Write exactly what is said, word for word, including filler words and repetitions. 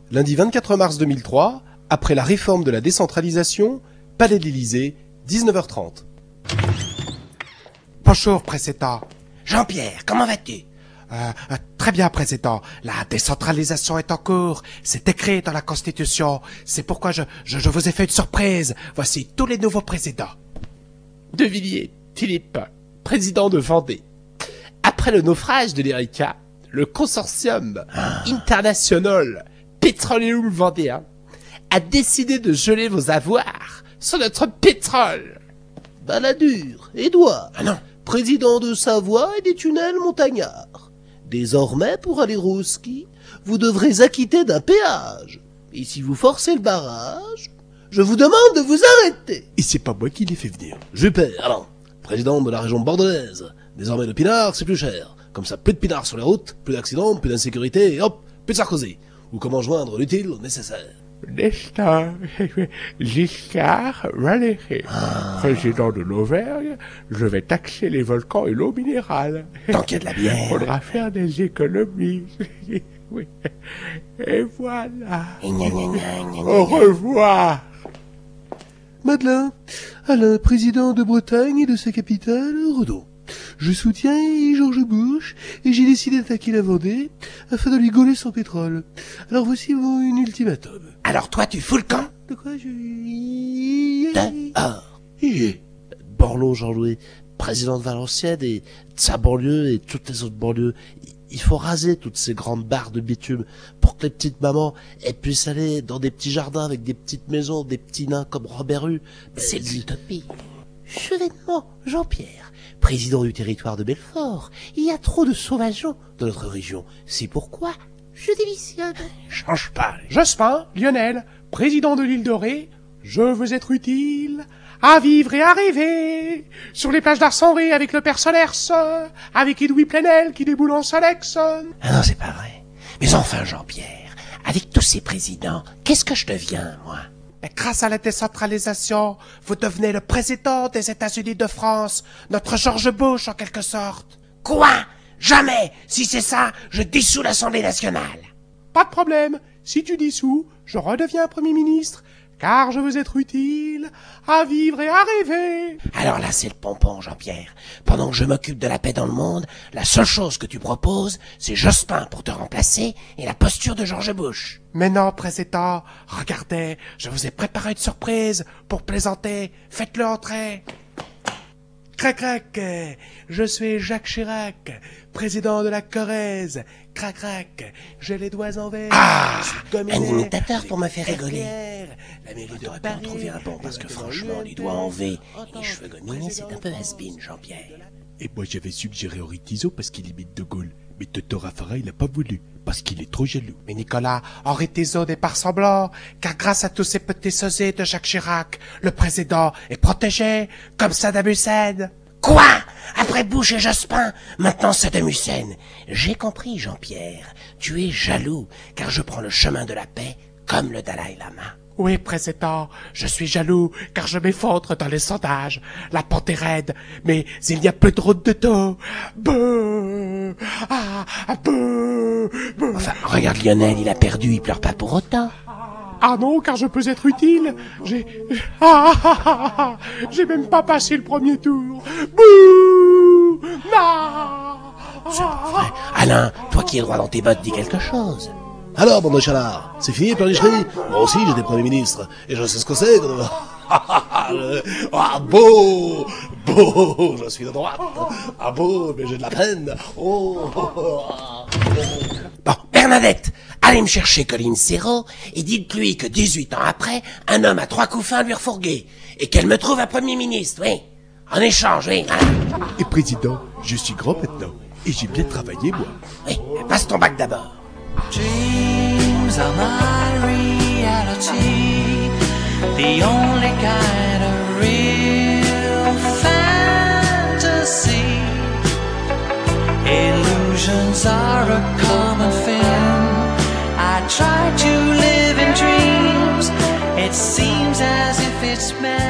Lundi vingt-quatre mars deux mille trois, après la réforme de la décentralisation, Palais de l'Élysée, dix-neuf heures trente. Bonjour, Président. Jean-Pierre, comment vas-tu? Euh, euh, très bien, Président. La décentralisation est en cours. C'est écrit dans la Constitution. C'est pourquoi je, je, je vous ai fait une surprise. Voici tous les nouveaux présidents. De Villiers, Philippe, président de Vendée. Après le naufrage de l'Erika, le consortium ah. international Petroleum Vendéen a décidé de geler vos avoirs sur notre pétrole. Balladur, Édouard, ah non. président de Savoie et des tunnels montagnards. Désormais, pour aller au ski, vous devrez acquitter d'un péage. Et si vous forcez le barrage, je vous demande de vous arrêter. Et c'est pas moi qui l'ai fait venir. Juppé, alors, président de la région bordelaise. Désormais, le pinard, c'est plus cher. Comme ça, plus de pinards sur les routes, plus d'accidents, plus d'insécurité, et hop, plus de Sarkozy. Ou comment joindre l'utile au nécessaire. Nestor Giscard Valéry, ah. président de l'Auvergne, je vais taxer les volcans et l'eau minérale. Tant qu'il y a de la bière. Faudra faire des économies. Oui. Et voilà. Gna, gna, gna, gna, Au revoir. Madeleine, Alain, président de Bretagne et de sa capitale, Redon. Je soutiens Georges Bush et j'ai décidé d'attaquer la Vendée afin de lui gauler son pétrole. Alors voici mon ultimatum. Alors toi, tu fous le camp? De quoi je... Dehors. Borloo Jean-Louis, président de Valenciennes et de sa banlieue et toutes les autres banlieues. Il faut raser toutes ces grandes barres de bitume pour que les petites mamans elles puissent aller dans des petits jardins avec des petites maisons, des petits nains comme Robert Hue. C'est l'utopie. Chevènement, Jean-Pierre, président du territoire de Belfort, il y a trop de sauvageons dans notre région. C'est pourquoi je démissionne. Change pas. Jospin, Lionel, président de l'île Dorée, je veux être utile à vivre et à rêver sur les plages d'Arcenré avec le père Solers, avec Edoui Plenel qui déboule en Solex. Ah non, c'est pas vrai. Mais enfin, Jean-Pierre, avec tous ces présidents, qu'est-ce que je deviens, moi? Mais grâce à la décentralisation, vous devenez le président des États-Unis de France, notre George Bush en quelque sorte. Quoi? Jamais! Si c'est ça, je dissous l'Assemblée nationale. Pas de problème. Si tu dissous, je redeviens Premier ministre, car je veux être utile à vivre et à rêver. Alors là, c'est le pompon, Jean-Pierre. Pendant que je m'occupe de la paix dans le monde, la seule chose que tu proposes, c'est Jospin pour te remplacer et la posture de George Bush. Mais non, président, regardez, je vous ai préparé une surprise pour plaisanter. Faites-le entrer. Crac, crac, je suis Jacques Chirac, président de la Corrèze. Crac, crac, j'ai les doigts en verre. Ah, un imitateur pour me faire rigoler. La mairie de Paris, en trouver un bon, parce que franchement, les doigts en V et les cheveux gominés, c'est un peu has-been, Jean-Pierre. Et moi, j'avais suggéré Henri Tizot parce qu'il imite De Gaulle. Mais Toto Raffarin, il n'a pas voulu, parce qu'il est trop jaloux. Mais Nicolas, Henri Tizot n'est pas semblant, car grâce à tous ces petits sosiers de Jacques Chirac, le président est protégé, comme Saddam Hussein. Quoi? Après Bush et Jospin, maintenant Saddam Hussein. J'ai compris, Jean-Pierre. Tu es jaloux, car je prends le chemin de la paix, comme le Dalai Lama. Oui, président, je suis jaloux, car je m'effondre dans les sondages. La pente est raide, mais il n'y a plus de route de dos. Beuh! Ah, beuh! Beuh! Enfin, regarde Lionel, il a perdu, il pleure pas pour autant. Ah non, car je peux être utile. J'ai... Ah, ah, ah, ah, j'ai même pas passé le premier tour. Bouh! Ah, c'est pas vrai. Alain, toi qui es droit dans tes bottes, dis quelque chose. Alors, bande de chalards, c'est fini pour l'Icherie? Moi aussi, j'étais Premier ministre, et je sais ce que c'est. Ah, beau, beau, je suis de droite. Ah, beau, mais j'ai de la peine. Oh, bon, Bernadette, allez me chercher Colline Serrault, et dites-lui que dix-huit ans après, un homme à trois coups fins lui refourgué, et qu'elle me trouve un Premier ministre, oui. En échange, oui. Hein. Et président, je suis grand maintenant, et j'ai bien travaillé, moi. Oui, passe ton bac d'abord. Dreams are my reality, the only kind of real fantasy. Illusions are a common thing. I try to live in dreams. It seems as if it's meant